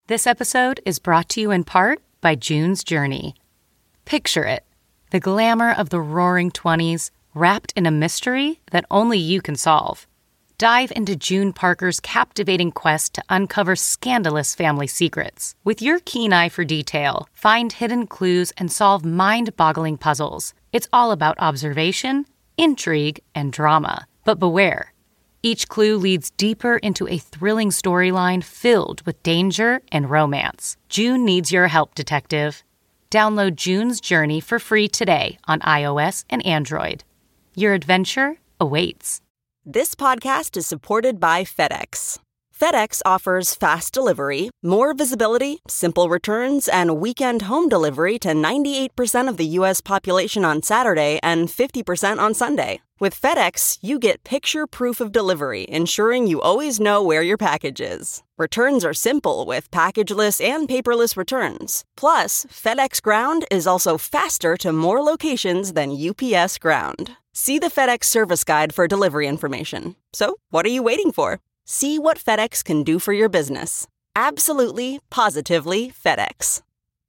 This episode is brought to you in part by June's Journey. Picture it, the glamour of the roaring 20s wrapped in a mystery that only you can solve. Dive into June Parker's captivating quest to uncover scandalous family secrets. With your keen eye for detail, find hidden clues and solve mind-boggling puzzles. It's all about observation, intrigue, and drama. But beware. Each clue leads deeper into a thrilling storyline filled with danger and romance. June needs your help, detective. Download June's Journey for free today on iOS and Android. Your adventure awaits. This podcast is supported by FedEx. FedEx offers fast delivery, more visibility, simple returns, and weekend home delivery to 98% of the U.S. population on Saturday and 50% on Sunday. With FedEx, you get picture proof of delivery, ensuring you always know where your package is. Returns are simple with packageless and paperless returns. Plus, FedEx Ground is also faster to more locations than UPS Ground. See the FedEx service guide for delivery information. So, what are you waiting for? See what FedEx can do for your business. Absolutely, positively FedEx.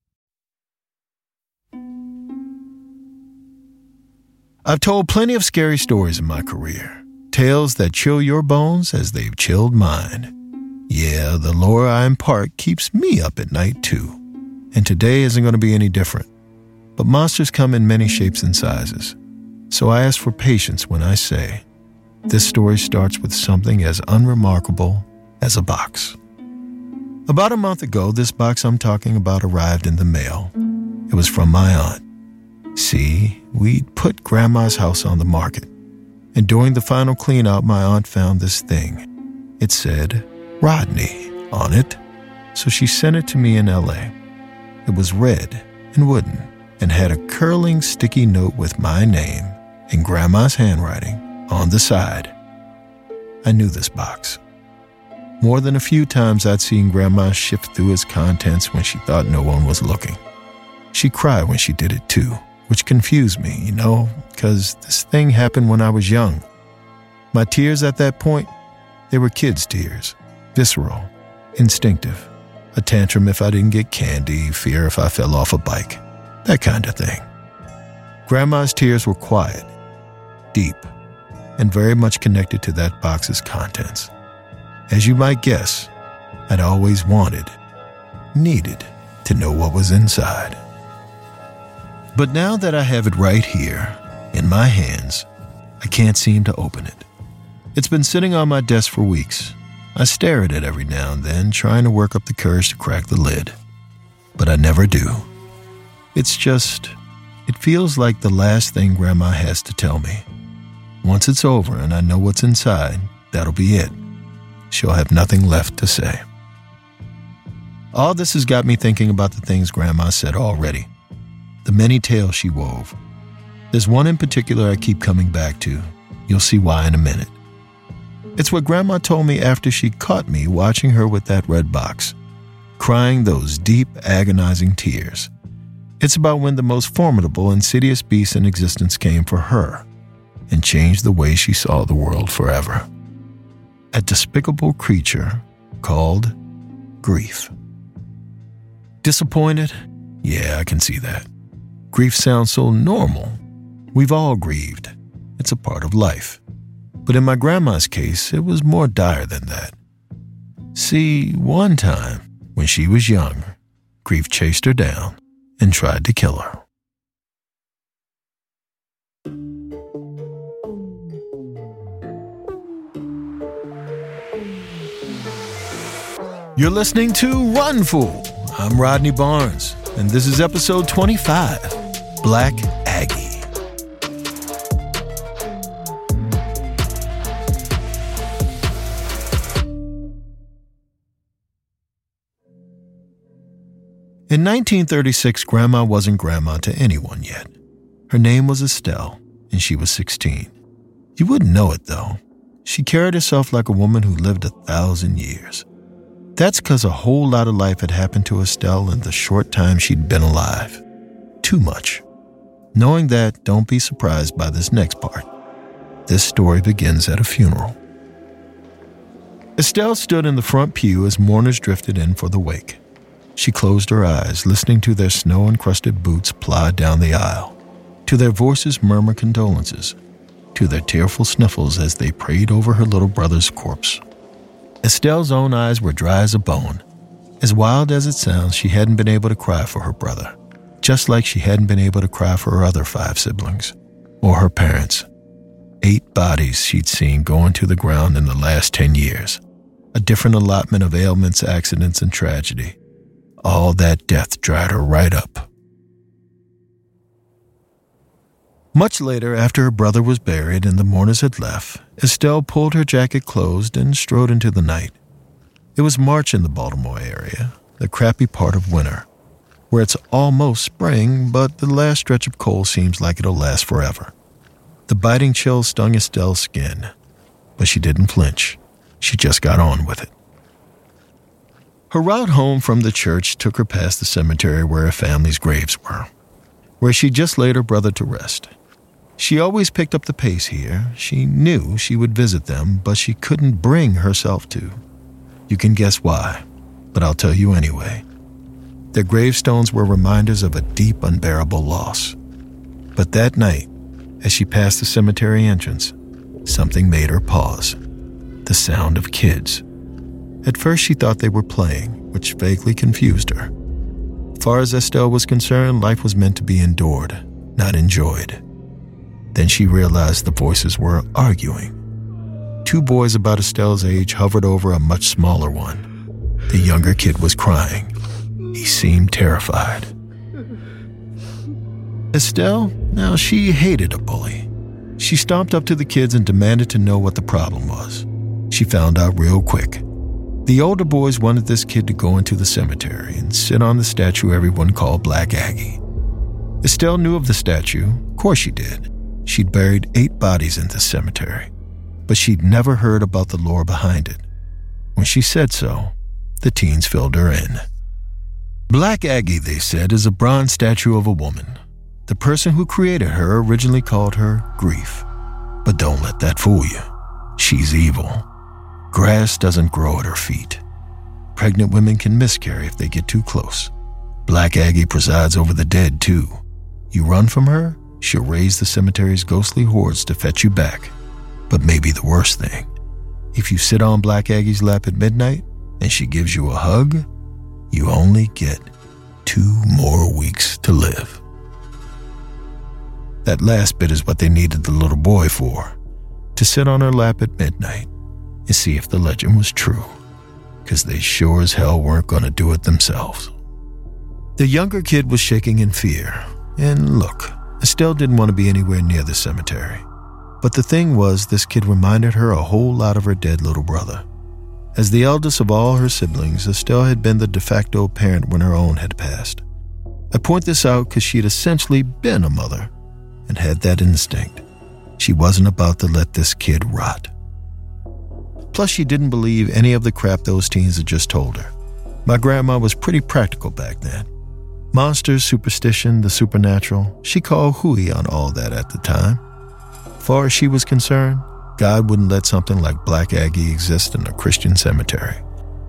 I've told plenty of scary stories in my career. Tales that chill your bones as they've chilled mine. Yeah, the lore I impart keeps me up at night too. And today isn't going to be any different. But monsters come in many shapes and sizes. So I ask for patience when I say, this story starts with something as unremarkable as a box. About a month ago, this box I'm talking about arrived in the mail. It was from my aunt. See, we'd put Grandma's house on the market. And during the final clean-out, my aunt found this thing. It said, Rodney, on it. So she sent it to me in L.A. It was red and wooden and had a curling sticky note with my name in Grandma's handwriting on the side. I knew this box. More than a few times I'd seen Grandma shift through its contents when she thought no one was looking. She cried when she did it too, which confused me, because this thing happened when I was young. My tears at that point, they were kids' tears, visceral, instinctive, a tantrum if I didn't get candy, fear if I fell off a bike, that kind of thing. Grandma's tears were quiet, deep, and very much connected to that box's contents. As you might guess, I'd always needed to know what was inside. But now that I have it right here, in my hands, I can't seem to open it. It's been sitting on my desk for weeks. I stare at it every now and then, trying to work up the courage to crack the lid. But I never do. It feels like the last thing Grandma has to tell me. Once it's over and I know what's inside, that'll be it. She'll have nothing left to say. All this has got me thinking about the things Grandma said already. The many tales she wove. There's one in particular I keep coming back to. You'll see why in a minute. It's what Grandma told me after she caught me watching her with that red box, crying those deep, agonizing tears. It's about when the most formidable, insidious beast in existence came for her and changed the way she saw the world forever. A despicable creature called grief. Disappointed? Yeah, I can see that. Grief sounds so normal. We've all grieved. It's a part of life. But in my grandma's case, it was more dire than that. See, one time, when she was young, grief chased her down and tried to kill her. You're listening to Run Fool. I'm Rodney Barnes, and this is episode 25, Black Aggie. In 1936, Grandma wasn't Grandma to anyone yet. Her name was Estelle, and she was 16. You wouldn't know it, though. She carried herself like a woman who lived 1,000 years. That's because a whole lot of life had happened to Estelle in the short time she'd been alive. Too much. Knowing that, don't be surprised by this next part. This story begins at a funeral. Estelle stood in the front pew as mourners drifted in for the wake. She closed her eyes, listening to their snow-encrusted boots plod down the aisle, to their voices murmur condolences, to their tearful sniffles as they prayed over her little brother's corpse. Estelle's own eyes were dry as a bone. As wild as it sounds, she hadn't been able to cry for her brother, just like she hadn't been able to cry for her other 5 siblings, or her parents. 8 bodies she'd seen going to the ground in the last 10 years. A different allotment of ailments, accidents, and tragedy. All that death dried her right up. Much later, after her brother was buried and the mourners had left, Estelle pulled her jacket closed and strode into the night. It was March in the Baltimore area, the crappy part of winter, where it's almost spring, but the last stretch of cold seems like it'll last forever. The biting chill stung Estelle's skin, but she didn't flinch. She just got on with it. Her route home from the church took her past the cemetery where her family's graves were, where she just laid her brother to rest. She always picked up the pace here. She knew she would visit them, but she couldn't bring herself to. You can guess why, but I'll tell you anyway. Their gravestones were reminders of a deep, unbearable loss. But that night, as she passed the cemetery entrance, something made her pause. The sound of kids. At first she thought they were playing, which vaguely confused her. As far as Estelle was concerned, life was meant to be endured, not enjoyed. Then she realized the voices were arguing. 2 boys about Estelle's age hovered over a much smaller one. The younger kid was crying. He seemed terrified. Estelle, now she hated a bully. She stomped up to the kids and demanded to know what the problem was. She found out real quick. The older boys wanted this kid to go into the cemetery and sit on the statue everyone called Black Aggie. Estelle knew of the statue. Of course she did. She'd buried 8 bodies in this cemetery, but she'd never heard about the lore behind it. When she said so, the teens filled her in. Black Aggie, they said, is a bronze statue of a woman. The person who created her originally called her Grief. But don't let that fool you. She's evil. Grass doesn't grow at her feet. Pregnant women can miscarry if they get too close. Black Aggie presides over the dead, too. You run from her, she'll raise the cemetery's ghostly hordes to fetch you back. But maybe the worst thing, if you sit on Black Aggie's lap at midnight and she gives you a hug, you only get 2 more weeks to live. That last bit is what they needed the little boy for, to sit on her lap at midnight and see if the legend was true, because they sure as hell weren't going to do it themselves. The younger kid was shaking in fear, and look, Estelle didn't want to be anywhere near the cemetery. But the thing was, this kid reminded her a whole lot of her dead little brother. As the eldest of all her siblings, Estelle had been the de facto parent when her own had passed. I point this out because she had essentially been a mother and had that instinct. She wasn't about to let this kid rot. Plus, she didn't believe any of the crap those teens had just told her. My grandma was pretty practical back then. Monsters, superstition, the supernatural, she called hooey on all that at the time. Far as she was concerned, God wouldn't let something like Black Aggie exist in a Christian cemetery.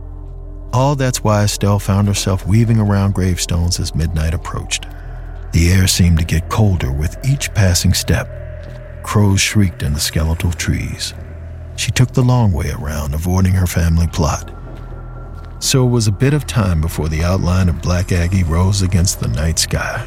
All that's why Estelle found herself weaving around gravestones as midnight approached. The air seemed to get colder with each passing step. Crows shrieked in the skeletal trees. She took the long way around, avoiding her family plot. So it was a bit of time before the outline of Black Aggie rose against the night sky.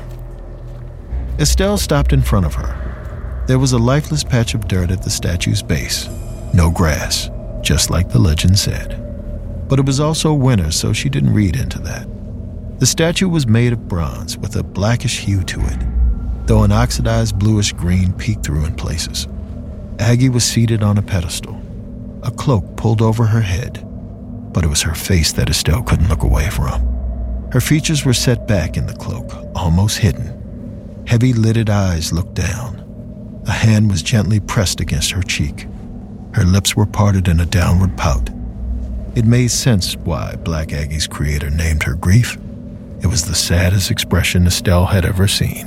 Estelle stopped in front of her. There was a lifeless patch of dirt at the statue's base. No grass, just like the legend said. But it was also winter, so she didn't read into that. The statue was made of bronze with a blackish hue to it, though an oxidized bluish green peeked through in places. Aggie was seated on a pedestal, a cloak pulled over her head, but it was her face that Estelle couldn't look away from. Her features were set back in the cloak, almost hidden. Heavy-lidded eyes looked down. A hand was gently pressed against her cheek. Her lips were parted in a downward pout. It made sense why Black Aggie's creator named her Grief. It was the saddest expression Estelle had ever seen.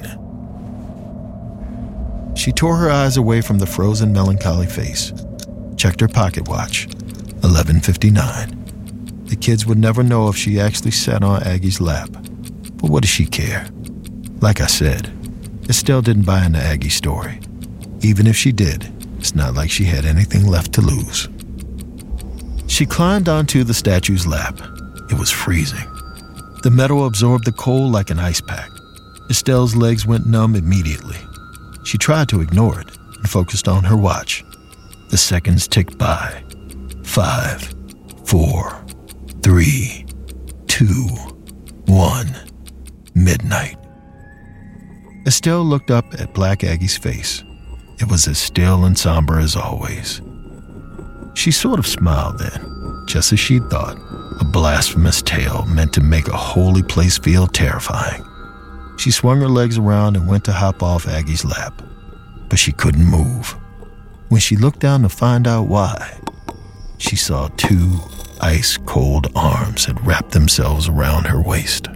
She tore her eyes away from the frozen, melancholy face, checked her pocket watch, 11:59. The kids would never know if she actually sat on Aggie's lap. But what does she care? Like I said, Estelle didn't buy into Aggie's story. Even if she did, it's not like she had anything left to lose. She climbed onto the statue's lap. It was freezing. The metal absorbed the cold like an ice pack. Estelle's legs went numb immediately. She tried to ignore it and focused on her watch. The seconds ticked by. 5, 4, 3, 2, 1. Midnight. Estelle looked up at Black Aggie's face. It was as still and somber as always. She sort of smiled then, just as she'd thought, a blasphemous tale meant to make a holy place feel terrifying. She swung her legs around and went to hop off Aggie's lap, but she couldn't move. When she looked down to find out why, she saw 2 ice-cold arms had wrapped themselves around her waist.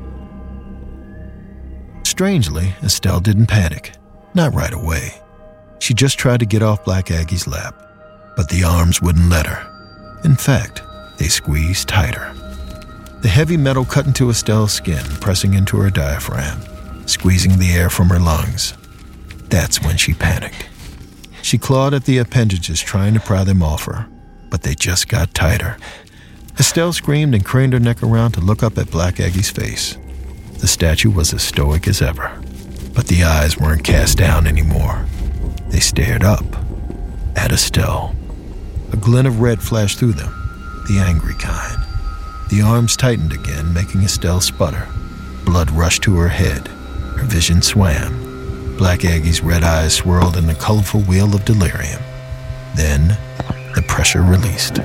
Strangely, Estelle didn't panic, not right away. She just tried to get off Black Aggie's lap, but the arms wouldn't let her. In fact, they squeezed tighter. The heavy metal cut into Estelle's skin, pressing into her diaphragm, squeezing the air from her lungs. That's when she panicked. She clawed at the appendages, trying to pry them off her, but they just got tighter. Estelle screamed and craned her neck around to look up at Black Aggie's face. The statue was as stoic as ever, but the eyes weren't cast down anymore. They stared up at Estelle. A glint of red flashed through them, the angry kind. The arms tightened again, making Estelle sputter. Blood rushed to her head. Her vision swam. Black Aggie's red eyes swirled in a colorful wheel of delirium. Then, the pressure released.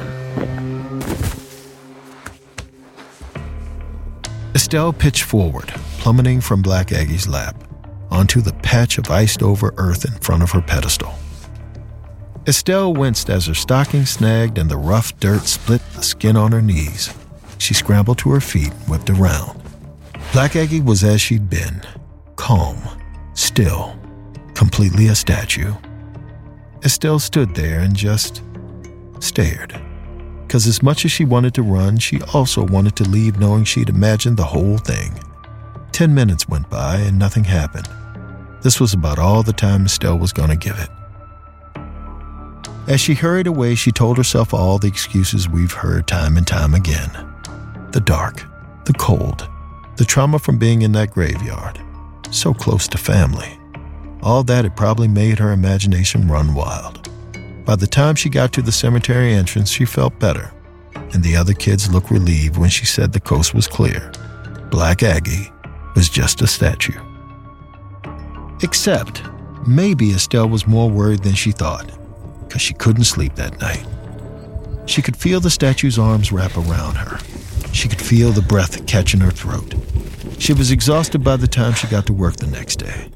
Estelle pitched forward, plummeting from Black Aggie's lap, onto the patch of iced-over earth in front of her pedestal. Estelle winced as her stocking snagged and the rough dirt split the skin on her knees. She scrambled to her feet and whipped around. Black Aggie was as she'd been, calm, still, completely a statue. Estelle stood there and just stared. Because as much as she wanted to run, she also wanted to leave knowing she'd imagined the whole thing. 10 minutes went by and nothing happened. This was about all the time Estelle was going to give it. As she hurried away, she told herself all the excuses we've heard time and time again. The dark, the cold, the trauma from being in that graveyard, so close to family. All that had probably made her imagination run wild. By the time she got to the cemetery entrance, she felt better, and the other kids looked relieved when she said the coast was clear. Black Aggie was just a statue. Except, maybe Estelle was more worried than she thought, because she couldn't sleep that night. She could feel the statue's arms wrap around her. She could feel the breath catch in her throat. She was exhausted by the time she got to work the next day.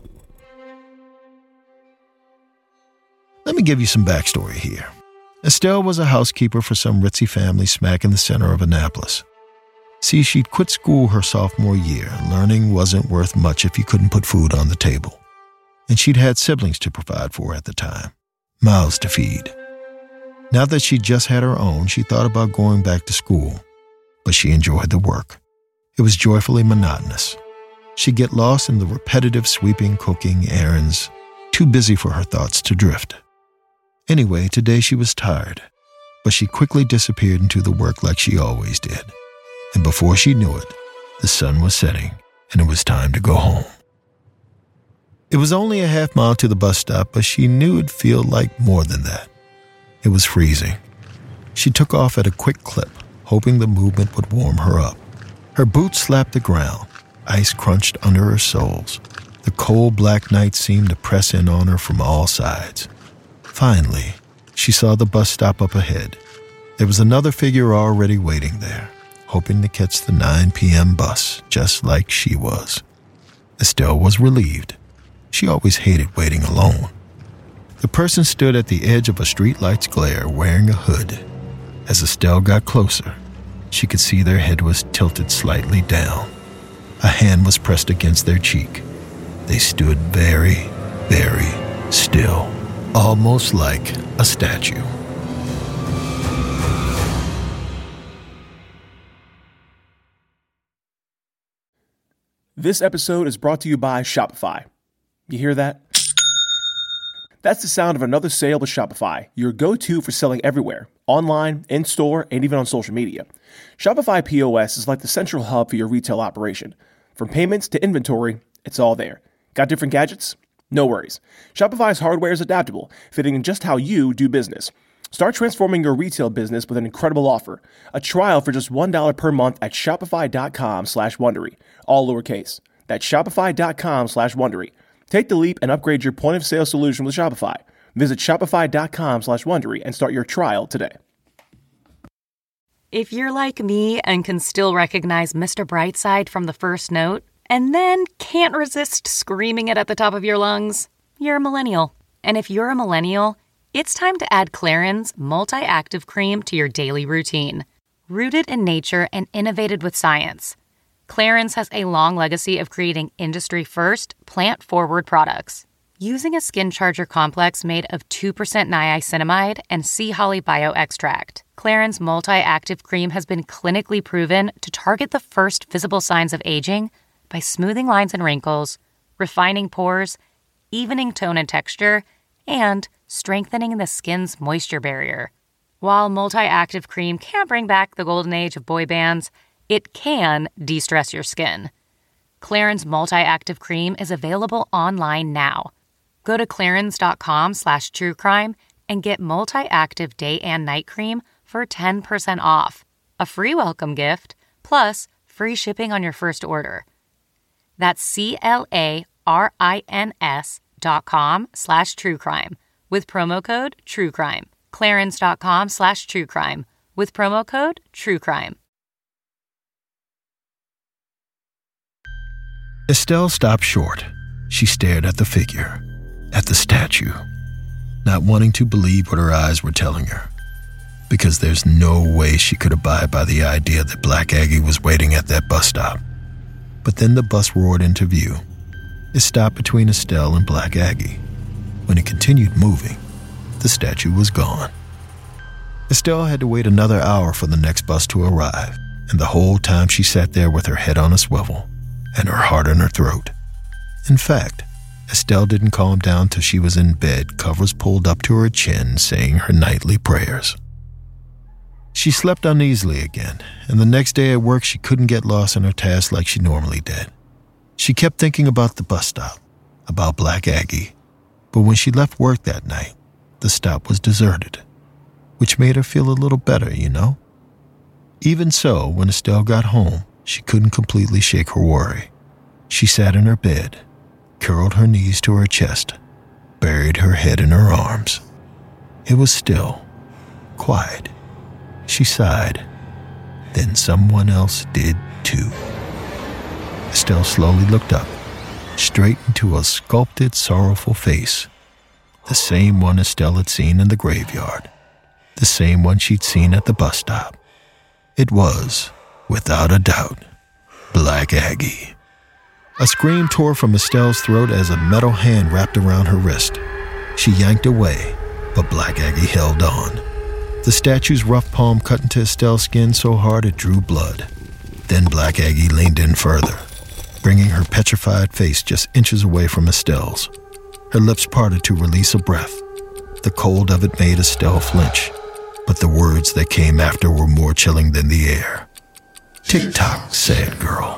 Let me give you some backstory here. Estelle was a housekeeper for some ritzy family smack in the center of Annapolis. See, she'd quit school her sophomore year. Learning wasn't worth much if you couldn't put food on the table. And she'd had siblings to provide for at the time, mouths to feed. Now that she'd just had her own, she thought about going back to school. But she enjoyed the work. It was joyfully monotonous. She'd get lost in the repetitive sweeping, cooking, errands, too busy for her thoughts to drift. Anyway, today she was tired, but she quickly disappeared into the work like she always did. And before she knew it, the sun was setting and it was time to go home. It was only a half mile to the bus stop, but she knew it'd feel like more than that. It was freezing. She took off at a quick clip, hoping the movement would warm her up. Her boots slapped the ground. Ice crunched under her soles. The cold black night seemed to press in on her from all sides. Finally, she saw the bus stop up ahead. There was another figure already waiting there, hoping to catch the 9 p.m. bus, just like she was. Estelle was relieved. She always hated waiting alone. The person stood at the edge of a streetlight's glare wearing a hood. As Estelle got closer, she could see their head was tilted slightly down. A hand was pressed against their cheek. They stood very, very still, almost like a statue. This episode is brought to you by Shopify. You hear that? That's the sound of another sale with Shopify, your go-to for selling everywhere, online, in-store, and even on social media. Shopify POS is like the central hub for your retail operation. From payments to inventory, it's all there. Got different gadgets? No worries. Shopify's hardware is adaptable, fitting in just how you do business. Start transforming your retail business with an incredible offer. A trial for just $1 per month at shopify.com/Wondery. All lowercase. That's shopify.com/Wondery. Take the leap and upgrade your point of sale solution with Shopify. Visit shopify.com/Wondery and start your trial today. If you're like me and can still recognize Mr. Brightside from the first note, and then can't resist screaming it at the top of your lungs, you're a millennial. And if you're a millennial, it's time to add Clarins Multi-Active Cream to your daily routine. Rooted in nature and innovated with science, Clarins has a long legacy of creating industry-first, plant-forward products. Using a skin charger complex made of 2% niacinamide and sea holly bioextract, Clarins Multi-Active Cream has been clinically proven to target the first visible signs of aging by smoothing lines and wrinkles, refining pores, evening tone and texture, and strengthening the skin's moisture barrier. While Multi-Active Cream can't bring back the golden age of boy bands, it can de-stress your skin. Clarins Multi-Active Cream is available online now. Go to clarins.com/truecrime and get Multi-Active Day and Night Cream for 10% off, a free welcome gift, plus free shipping on your first order. That's clarins.com/truecrime with promo code TRUECRIME. clarins.com/truecrime with promo code TRUECRIME. Estelle stopped short. She stared at the figure, at the statue, not wanting to believe what her eyes were telling her, because there's no way she could abide by the idea that Black Aggie was waiting at that bus stop. But then the bus roared into view. It stopped between Estelle and Black Aggie. When it continued moving, the statue was gone. Estelle had to wait another hour for the next bus to arrive, and the whole time she sat there with her head on a swivel and her heart in her throat. In fact, Estelle didn't calm down till she was in bed, covers pulled up to her chin, saying her nightly prayers. She slept uneasily again, and the next day at work she couldn't get lost in her task like she normally did. She kept thinking about the bus stop, about Black Aggie, but when she left work that night, the stop was deserted, which made her feel a little better, you know? Even so, when Estelle got home, she couldn't completely shake her worry. She sat in her bed, curled her knees to her chest, buried her head in her arms. It was still, quiet. She sighed. Then someone else did too. Estelle slowly looked up, straight into a sculpted, sorrowful face. The same one Estelle had seen in the graveyard. The same one she'd seen at the bus stop. It was, without a doubt, Black Aggie. A scream tore from Estelle's throat as a metal hand wrapped around her wrist. She yanked away, but Black Aggie held on. The statue's rough palm cut into Estelle's skin so hard it drew blood. Then Black Aggie leaned in further, bringing her petrified face just inches away from Estelle's. Her lips parted to release a breath. The cold of it made Estelle flinch, but the words that came after were more chilling than the air. "Tick-tock, sad girl."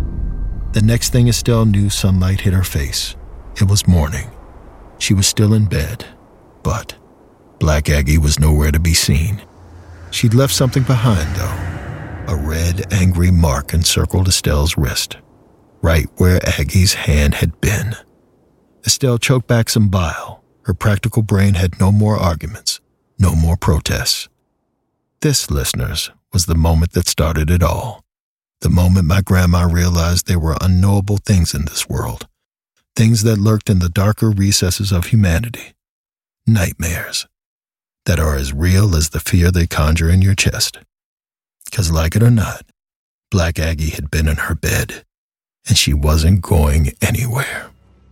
The next thing Estelle knew, sunlight hit her face. It was morning. She was still in bed, but Black Aggie was nowhere to be seen. She'd left something behind, though. A red, angry mark encircled Estelle's wrist, right where Aggie's hand had been. Estelle choked back some bile. Her practical brain had no more arguments, no more protests. This, listeners, was the moment that started it all. The moment my grandma realized there were unknowable things in this world, things that lurked in the darker recesses of humanity, nightmares that are as real as the fear they conjure in your chest. 'Cause like it or not, Black Aggie had been in her bed, and she wasn't going anywhere.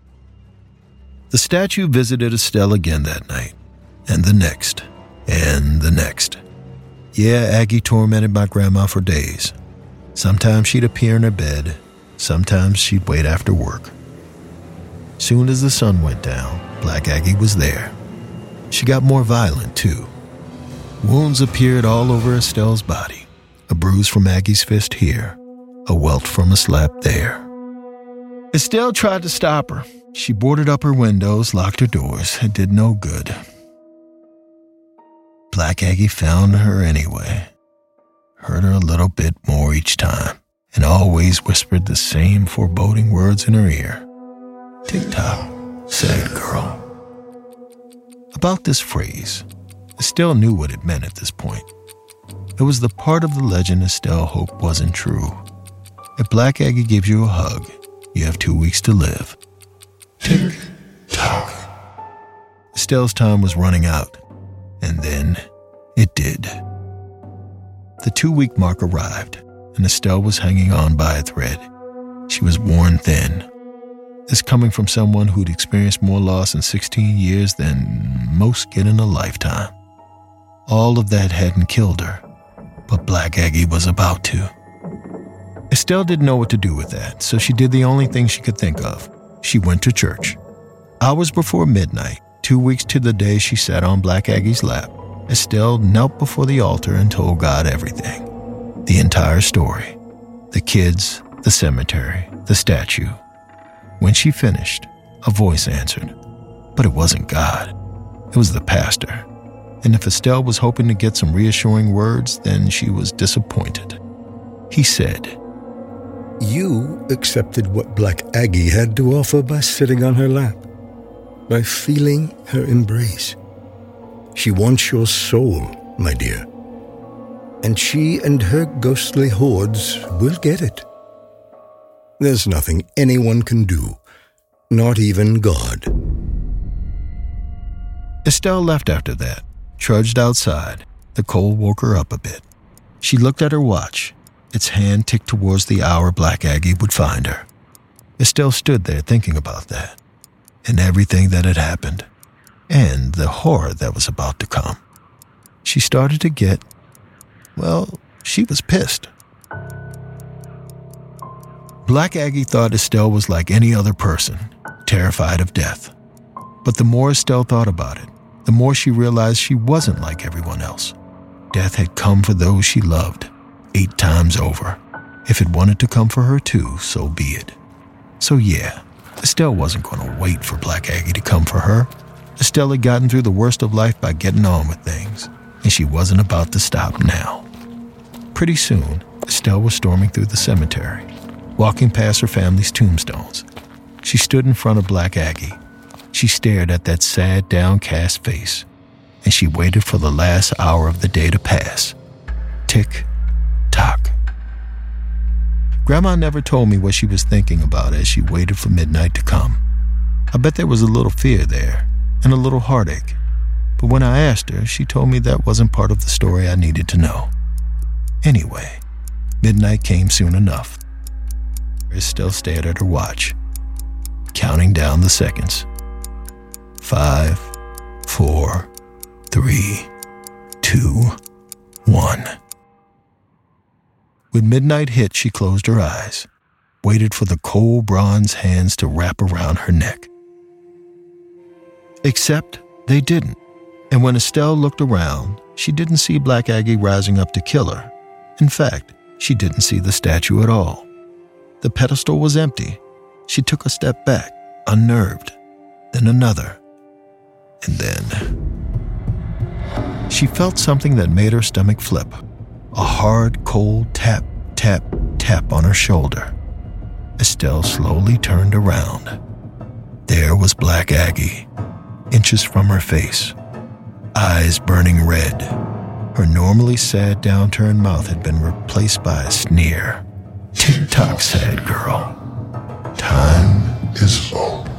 The statue visited Estelle again that night, and the next, and the next. Yeah, Aggie tormented my grandma for days. Sometimes she'd appear in her bed, Sometimes she'd wait after work. Soon as the sun went down, Black Aggie was there. She got more violent, too. Wounds appeared all over Estelle's body. A bruise from Aggie's fist here, a welt from a slap there. Estelle tried to stop her. She boarded up her windows, locked her doors. It did no good. Black Aggie found her anyway. Hurt her a little bit more each time, and always whispered the same foreboding words in her ear. "Tick-tock, sad girl." About this phrase, Estelle knew what it meant at this point. It was the part of the legend Estelle hoped wasn't true. If Black Aggie gives you a hug, you have 2 weeks to live. Tick-tock. Estelle's time was running out, and then it did. The 2-week mark arrived, and Estelle was hanging on by a thread. She was worn thin. This coming from someone who'd experienced more loss in 16 years than most get in a lifetime. All of that hadn't killed her, but Black Aggie was about to. Estelle didn't know what to do with that, so she did the only thing she could think of. She went to church. Hours before midnight, 2 weeks to the day she sat on Black Aggie's lap, Estelle knelt before the altar and told God everything. The entire story. The kids, the cemetery, the statue. When she finished, a voice answered. But it wasn't God. It was the pastor. And if Estelle was hoping to get some reassuring words, then she was disappointed. He said, "You accepted what Black Aggie had to offer by sitting on her lap, by feeling her embrace. She wants your soul, my dear. And she and her ghostly hordes will get it. There's nothing anyone can do, not even God." Estelle left after that, trudged outside. The cold woke her up a bit. She looked at her watch. Its hand ticked towards the hour Black Aggie would find her. Estelle stood there thinking about that, and everything that had happened, and the horror that was about to come. She started to get, she was pissed. Black Aggie thought Estelle was like any other person, terrified of death. But the more Estelle thought about it, the more she realized she wasn't like everyone else. Death had come for those she loved, 8 times over. If it wanted to come for her too, so be it. So yeah, Estelle wasn't going to wait for Black Aggie to come for her. Estelle had gotten through the worst of life by getting on with things, and she wasn't about to stop now. Pretty soon, Estelle was storming through the cemetery, walking past her family's tombstones. She stood in front of Black Aggie. She stared at that sad, downcast face, and she waited for the last hour of the day to pass. Tick-tock. Grandma never told me what she was thinking about as she waited for midnight to come. I bet there was a little fear there, and a little heartache. But when I asked her, she told me that wasn't part of the story I needed to know. Anyway, midnight came soon enough. Estelle stared at her watch, counting down the seconds. 5, 4, 3, 2, 1. When midnight hit, she closed her eyes, waited for the cold bronze hands to wrap around her neck. Except they didn't. And when Estelle looked around, she didn't see Black Aggie rising up to kill her. In fact, she didn't see the statue at all. The pedestal was empty. She took a step back, unnerved, then another. And then she felt something that made her stomach flip. A hard, cold tap, tap, tap on her shoulder. Estelle slowly turned around. There was Black Aggie, inches from her face, eyes burning red. Her normally sad, downturned mouth had been replaced by a sneer. "Tick-tock, sad girl. Time is up."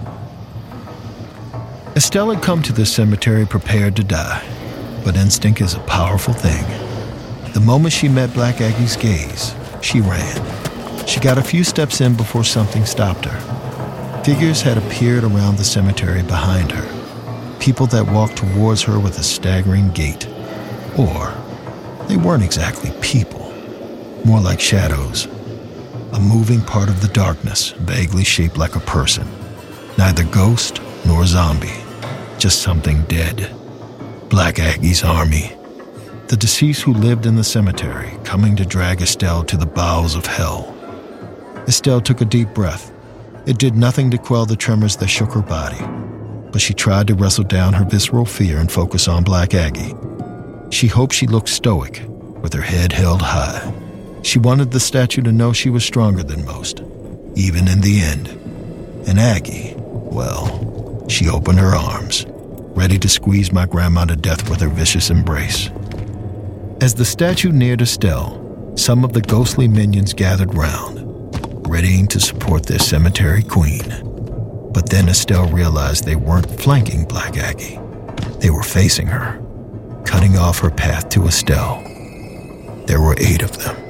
Estelle had come to the cemetery prepared to die, but instinct is a powerful thing. The moment she met Black Aggie's gaze, she ran. She got a few steps in before something stopped her. Figures had appeared around the cemetery behind her. People that walked towards her with a staggering gait. Or, they weren't exactly people, more like shadows. a moving part of the darkness, vaguely shaped like a person. Neither ghost nor zombie, just something dead. Black Aggie's army. The deceased who lived in the cemetery, coming to drag Estelle to the bowels of hell. Estelle took a deep breath. It did nothing to quell the tremors that shook her body, but she tried to wrestle down her visceral fear and focus on Black Aggie. She hoped she looked stoic, with her head held high. She wanted the statue to know she was stronger than most, even in the end. And Aggie, well, she opened her arms, ready to squeeze my grandma to death with her vicious embrace. As the statue neared Estelle, some of the ghostly minions gathered round, readying to support their cemetery queen. But then Estelle realized they weren't flanking Black Aggie. They were facing her, cutting off her path to Estelle. There were 8 of them.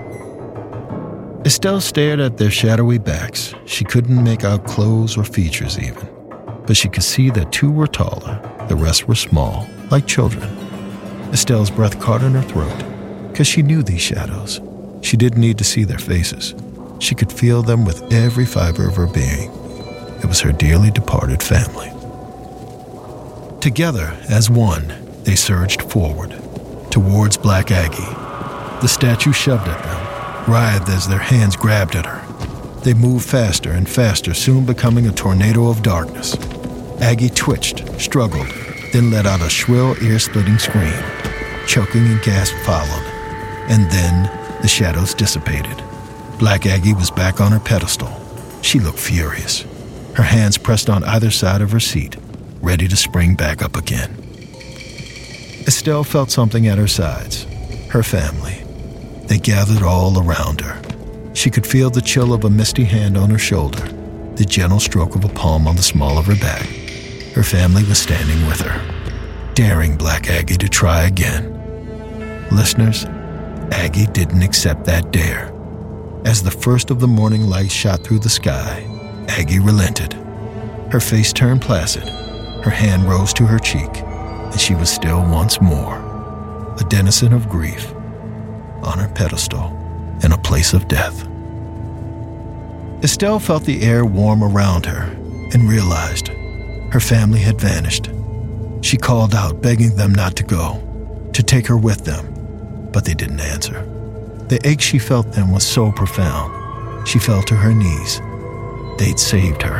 Estelle stared at their shadowy backs. She couldn't make out clothes or features even, but she could see that 2 were taller, the rest were small, like children. Estelle's breath caught in her throat, because she knew these shadows. She didn't need to see their faces. She could feel them with every fiber of her being. It was her dearly departed family. Together, as one, they surged forward, towards Black Aggie. The statue shoved at them, writhed as their hands grabbed at her. They moved faster and faster, soon becoming a tornado of darkness. Aggie twitched, struggled, then let out a shrill, ear-splitting scream. Choking and gasp followed, and then the shadows dissipated. Black Aggie was back on her pedestal. She looked furious, her hands pressed on either side of her seat, ready to spring back up again. Estelle felt something at her sides, her family. They gathered all around her. She could feel the chill of a misty hand on her shoulder, the gentle stroke of a palm on the small of her back. Her family was standing with her, daring Black Aggie to try again. Listeners, Aggie didn't accept that dare. As the first of the morning light shot through the sky, Aggie relented. Her face turned placid, her hand rose to her cheek, and she was still once more a denizen of grief, on her pedestal in a place of death. Estelle felt the air warm around her and realized her family had vanished. She called out, begging them not to go, to take her with them, but they didn't answer. The ache she felt then was so profound. She fell to her knees. They'd saved her.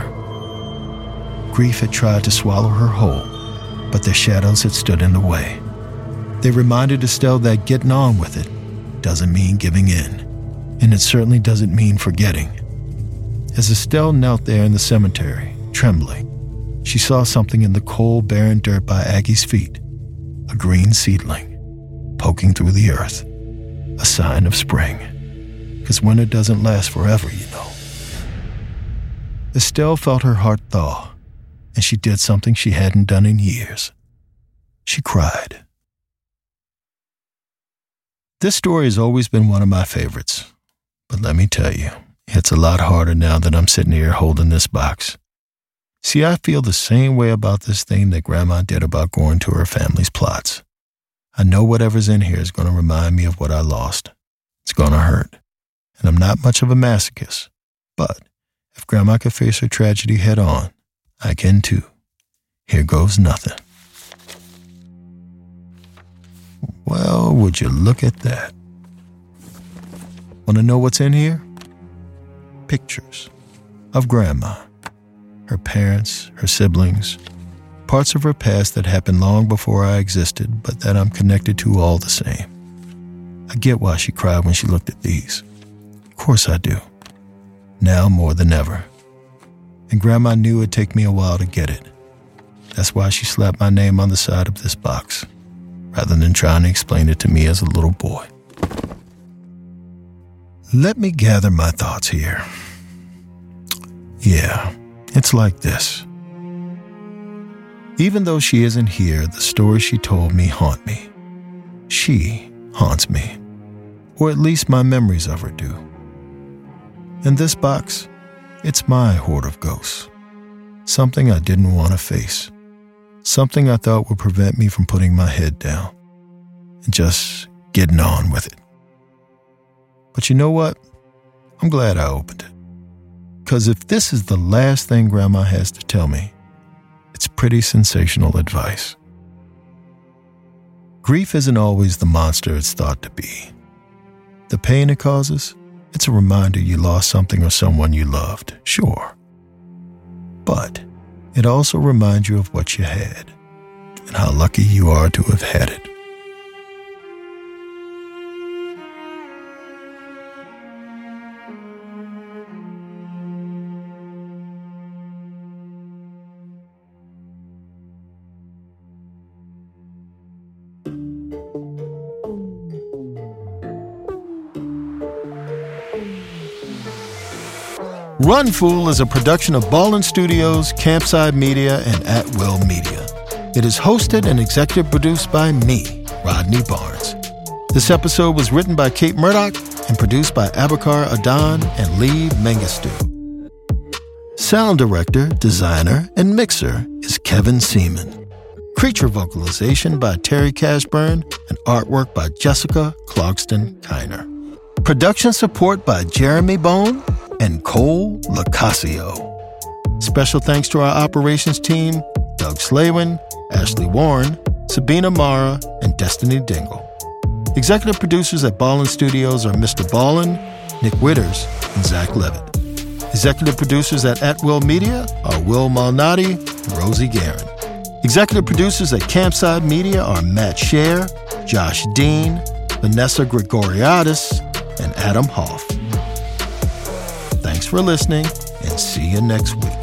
Grief had tried to swallow her whole, but their shadows had stood in the way. They reminded Estelle that getting on with it doesn't mean giving in, and it certainly doesn't mean forgetting. As Estelle knelt there in the cemetery, trembling, she saw something in the cold, barren dirt by Aggie's feet, a green seedling, poking through the earth, a sign of spring, because winter doesn't last forever, you know. Estelle felt her heart thaw, and she did something she hadn't done in years. She cried. This story has always been one of my favorites, but let me tell you, it's a lot harder now that I'm sitting here holding this box. See, I feel the same way about this thing that Grandma did about going to her family's plots. I know whatever's in here is going to remind me of what I lost. It's going to hurt. And I'm not much of a masochist, but if Grandma could face her tragedy head on, I can too. Here goes nothing. Well, would you look at that? Want to know what's in here? Pictures of Grandma, her parents, her siblings, parts of her past that happened long before I existed, but that I'm connected to all the same. I get why she cried when she looked at these. Of course I do. Now more than ever. And Grandma knew it'd take me a while to get it. That's why she slapped my name on the side of this box, rather than trying to explain it to me as a little boy. Let me gather my thoughts here. Yeah, it's like this. Even though she isn't here, the stories she told me haunt me. She haunts me, or at least my memories of her do. In this box, it's my horde of ghosts. Something I didn't want to face. Something I thought would prevent me from putting my head down and just getting on with it. But you know what? I'm glad I opened it. Because if this is the last thing Grandma has to tell me, it's pretty sensational advice. Grief isn't always the monster it's thought to be. The pain it causes, it's a reminder you lost something or someone you loved, sure. But it also reminds you of what you had and how lucky you are to have had it. Run Fool is a production of Ballin Studios, Campside Media, and At Will Media. It is hosted and executive produced by me, Rodney Barnes. This episode was written by Kate Murdoch and produced by Abakar Adan and Lee Mengistu. Sound director, designer, and mixer is Kevin Seaman. Creature vocalization by Terry Cashburn and artwork by Jessica Clarkston Kiner. Production support by Jeremy Bone and Cole Lacasio. Special thanks to our operations team, Doug Slaywin, Ashley Warren, Sabina Mara, and Destiny Dingle. Executive producers at Ballin Studios are Mr. Ballin, Nick Witters, and Zach Levitt. Executive producers at Will Media are Will Malnati and Rosie Guerin. Executive producers at Campside Media are Matt Scher, Josh Dean, Vanessa Gregoriadis, and Adam Hoff. Thanks for listening, and see you next week.